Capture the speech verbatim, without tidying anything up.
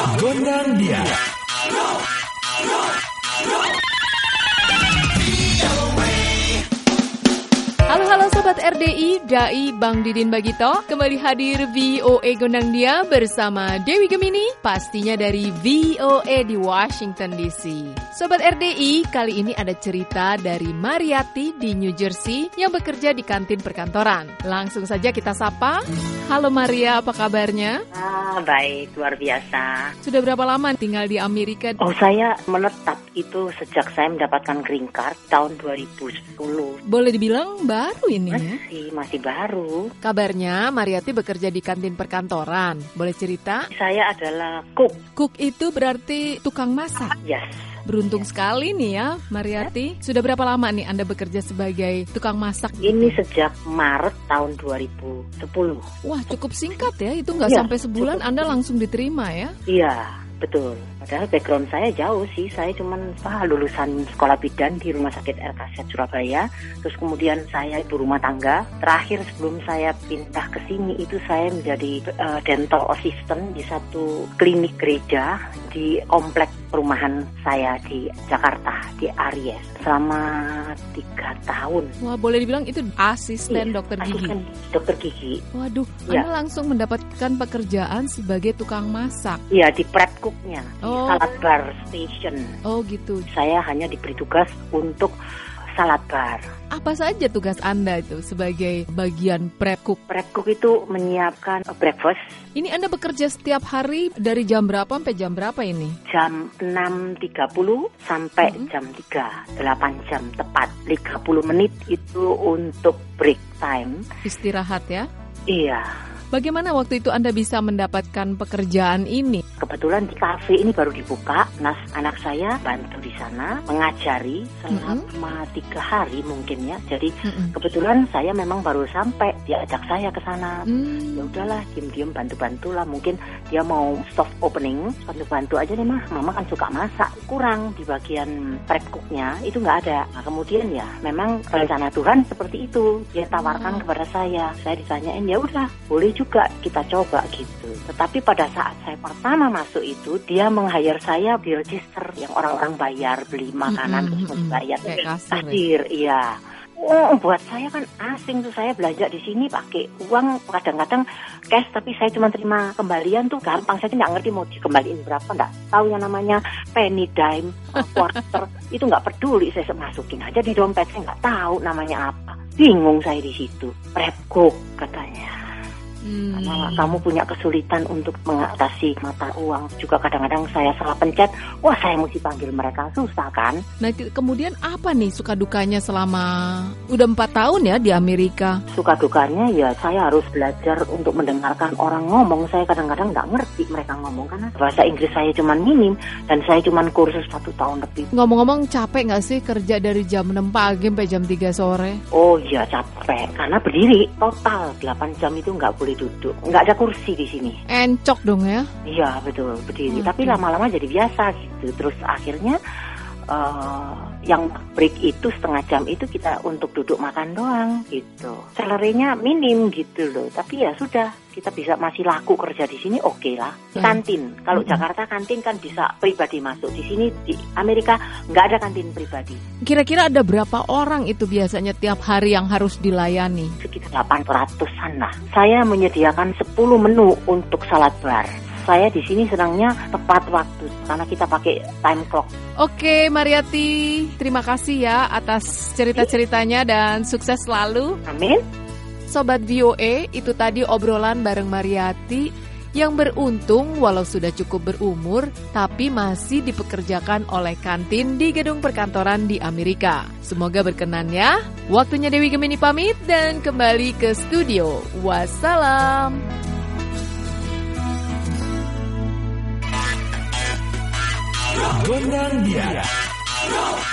Gondang dia. Halo-halo Sobat R D I, Dai Bang Didin Bagito. Kembali hadir V O A Gondang Dia bersama Dewi Gemini, pastinya dari V O A di Washington D C. Sobat R D I, kali ini ada cerita dari Mariati di New Jersey yang bekerja di kantin perkantoran. Langsung saja kita sapa. Halo Maria, apa kabarnya? Ah, baik, luar biasa. Sudah berapa lama tinggal di Amerika? Oh, saya menetap itu sejak saya mendapatkan green card tahun dua ribu sepuluh. Boleh dibilang baru ini ya? Masih, masih baru. Kabarnya Mariati bekerja di kantin perkantoran. Boleh cerita? Saya adalah cook. Cook itu berarti tukang masak? Yes. Beruntung sekali nih ya, Mariati. Sudah berapa lama nih Anda bekerja sebagai tukang masak? Ini sejak Maret tahun dua ribu sepuluh. Wah, cukup singkat ya. Itu nggak Ya, sampai sebulan cukup. Anda langsung diterima ya? Iya, betul. Padahal background saya jauh sih. Saya cuman ah, lulusan sekolah bidan di Rumah Sakit R K Z Surabaya. Terus kemudian saya ibu rumah tangga. Terakhir sebelum saya pindah ke sini itu saya menjadi uh, dental assistant di satu klinik gereja di komplek perumahan saya di Jakarta, di Aries. Selama tiga tahun. Wah, boleh dibilang itu asisten Iya, dokter gigi? Asisten dokter gigi. Waduh, Ya. Anda langsung mendapatkan pekerjaan sebagai tukang masak? Iya, di prep cooknya, di Oh. salad bar station. Oh gitu. Saya hanya diberi tugas untuk salad bar. Apa saja tugas Anda itu sebagai bagian prep cook? Prep cook itu menyiapkan breakfast Ini Anda bekerja setiap hari dari jam berapa sampai jam berapa ini? jam enam tiga puluh sampai Mm-hmm. jam tiga, delapan jam tepat. tiga puluh menit itu untuk break time. Istirahat ya? Iya. Bagaimana waktu itu Anda bisa mendapatkan pekerjaan ini? Kebetulan di kafe ini baru dibuka, nah anak saya bantu di sana mengajari selama tiga hari mungkin ya. Jadi Mm-mm. kebetulan saya memang baru sampai, diajak saya ke sana. Hmm. Ya udahlah, diam-diam bantu-bantu lah. Mungkin dia mau soft opening, bantu-bantu aja deh mah. Mama kan suka masak, kurang di bagian prep cooknya itu nggak ada. Nah, kemudian ya memang rencana Tuhan seperti itu. Dia tawarkan Oh. kepada saya. Saya ditanyain, ya udah boleh juga kita coba gitu. Tetapi pada saat saya pertama masuk itu, dia meng-hire saya di register yang orang-orang bayar beli makanan Mm-mm, terus mm-mm. bayar. Kayak kasir ya? Kasir, iya. Oh, buat saya kan asing tuh, saya belanja di sini pakai uang kadang-kadang cash, tapi saya cuma terima kembalian tuh gampang. Saya nggak ngerti mau dikembaliin berapa, nggak tahu yang namanya penny dime, quarter itu nggak peduli. Saya masukin aja di dompet, saya nggak tahu namanya apa. Bingung saya di situ. Prep cook katanya. Hmm. Karena kamu punya kesulitan untuk mengatasi mata uang. Juga kadang-kadang saya salah pencet, wah saya mesti panggil mereka, susah kan. Nah, itu- kemudian apa nih suka dukanya selama udah empat tahun ya di Amerika? Suka dukanya ya saya harus belajar untuk mendengarkan orang ngomong. Saya kadang-kadang nggak ngerti mereka ngomong karena bahasa Inggris saya cuma minim dan saya cuma kursus satu tahun lebih. Ngomong-ngomong, capek nggak sih kerja dari jam enam pagi sampai jam tiga sore? Oh iya capek karena berdiri total delapan jam itu nggak boleh duduk, nggak ada kursi di sini. Encok dong ya? Iya betul berdiri, Oke. tapi lama-lama jadi biasa gitu. Terus akhirnya uh, yang break itu setengah jam itu kita untuk duduk makan doang gitu. Salary-nya minim gitu loh, tapi ya sudah kita bisa masih laku kerja di sini, oke lah. Kantin, kalau Mm-mm. Jakarta kantin kan bisa pribadi masuk, di sini di Amerika nggak ada kantin pribadi. Kira-kira ada berapa orang itu biasanya tiap hari yang harus dilayani? Sekitar delapan ratusan lah. Saya menyediakan sepuluh menu untuk salad bar. Saya di sini senangnya tepat waktu karena kita pakai time clock. Oke, Mariati, terima kasih ya atas cerita-ceritanya dan sukses selalu. Amin. Sobat V O A, itu tadi obrolan bareng Mariati yang beruntung walau sudah cukup berumur, tapi masih dipekerjakan oleh kantin di gedung perkantoran di Amerika. Semoga berkenan ya. Waktunya Dewi Gemini pamit dan kembali ke studio. Wassalam. Gondang dia.